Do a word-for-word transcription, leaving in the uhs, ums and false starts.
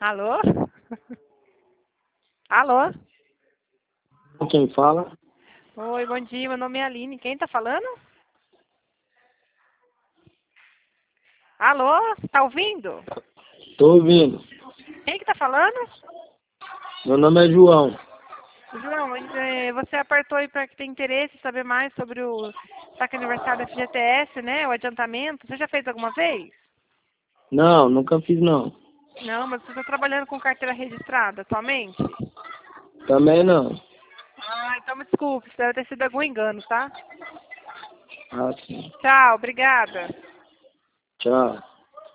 Alô? Alô? Quem fala? Oi, bom dia, meu nome é Aline. Quem tá falando? Alô? Tá ouvindo? Tô ouvindo. Quem que tá falando? Meu nome é João. João, eh, você apertou aí para que tem interesse em saber mais sobre o saque aniversário da F G T S, né? O adiantamento. Você já fez alguma vez? Não, nunca fiz não. Não, mas você está trabalhando com carteira registrada atualmente? Também não. Ah, então me desculpe, isso deve ter sido algum engano, tá? Ah, sim. Tchau, obrigada. Tchau.